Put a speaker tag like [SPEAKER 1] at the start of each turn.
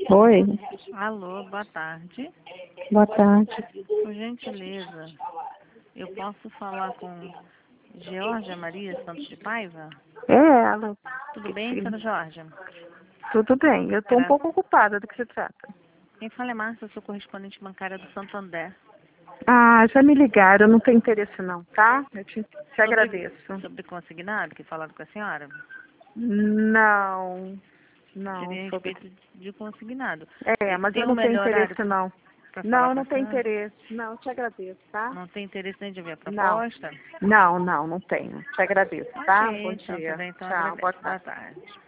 [SPEAKER 1] Oi,
[SPEAKER 2] Alô, boa tarde.
[SPEAKER 1] boa tarde.
[SPEAKER 2] Por gentileza, eu posso falar com Georgia Maria Santos de Paiva?
[SPEAKER 1] É ela.
[SPEAKER 2] Tudo bem, senhora Georgia?
[SPEAKER 1] Tudo bem, eu estou um pouco ocupada. Do que se trata?
[SPEAKER 2] Quem fala é Márcia, eu sou correspondente bancária do Santander.
[SPEAKER 1] Ah, já me ligaram, eu não tenho interesse não, tá? Eu te agradeço.
[SPEAKER 2] Sobre consignado, que falaram com a senhora?
[SPEAKER 1] Não,
[SPEAKER 2] Seria a
[SPEAKER 1] sobre...
[SPEAKER 2] respeito de consignado.
[SPEAKER 1] Mas
[SPEAKER 2] Tem
[SPEAKER 1] eu
[SPEAKER 2] um
[SPEAKER 1] não tenho
[SPEAKER 2] melhor horário
[SPEAKER 1] interesse não.
[SPEAKER 2] para falar
[SPEAKER 1] Não,
[SPEAKER 2] com
[SPEAKER 1] não
[SPEAKER 2] a
[SPEAKER 1] tenho
[SPEAKER 2] senhora?
[SPEAKER 1] interesse. Não, eu te agradeço, tá?
[SPEAKER 2] Não tem interesse nem de ver a
[SPEAKER 1] Não,
[SPEAKER 2] proposta?
[SPEAKER 1] não tenho. Te agradeço, tá?
[SPEAKER 2] Ok,
[SPEAKER 1] Bom
[SPEAKER 2] então tudo
[SPEAKER 1] dia.
[SPEAKER 2] bem, então
[SPEAKER 1] Tchau, boa
[SPEAKER 2] agradeço.
[SPEAKER 1] tarde.
[SPEAKER 2] Boa tarde.